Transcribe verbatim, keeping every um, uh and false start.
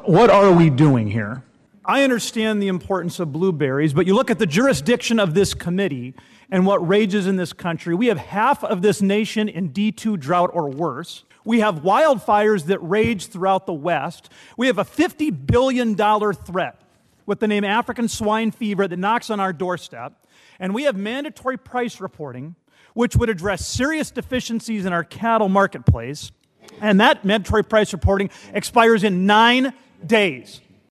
what are we doing here? I understand the importance of blueberries, but you look at the jurisdiction of this committee and what rages in this country. We have half of this nation in D two drought or worse. We have wildfires that rage throughout the West. We have a fifty billion dollars threat with the name African swine fever that knocks on our doorstep. And we have mandatory price reporting, which would address serious deficiencies in our cattle marketplace. And that mandatory price reporting expires in nine days.